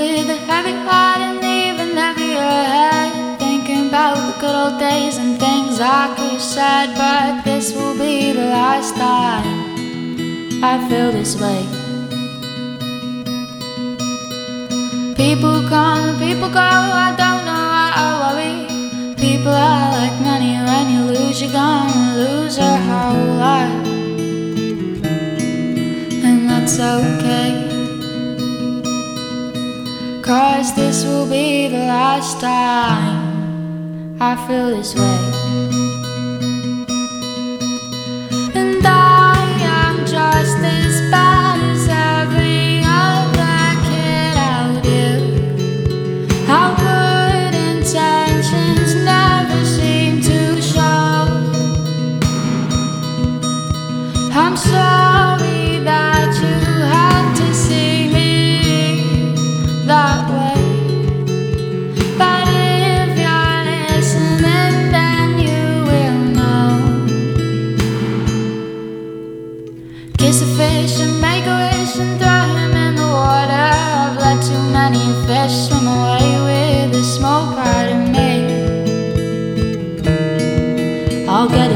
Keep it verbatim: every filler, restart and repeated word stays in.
with a heavy heart and even heavier head, thinking about the good old days and things I could have said. But this will be the last time I feel this way. People come and people go, I don't know why I worry. People are like money, when you lose you're gonna lose your whole life, and that's okay, 'cause this will be the last time I feel this way. And I am just as bad as every other kid out here. How good intentions never seem to show. I'm sorry that you had to see me that way, but if you're listening then you will know. Kiss a fish and make a wish and throw him in the water. I've let too many fish swim away with a small part of me. I'll get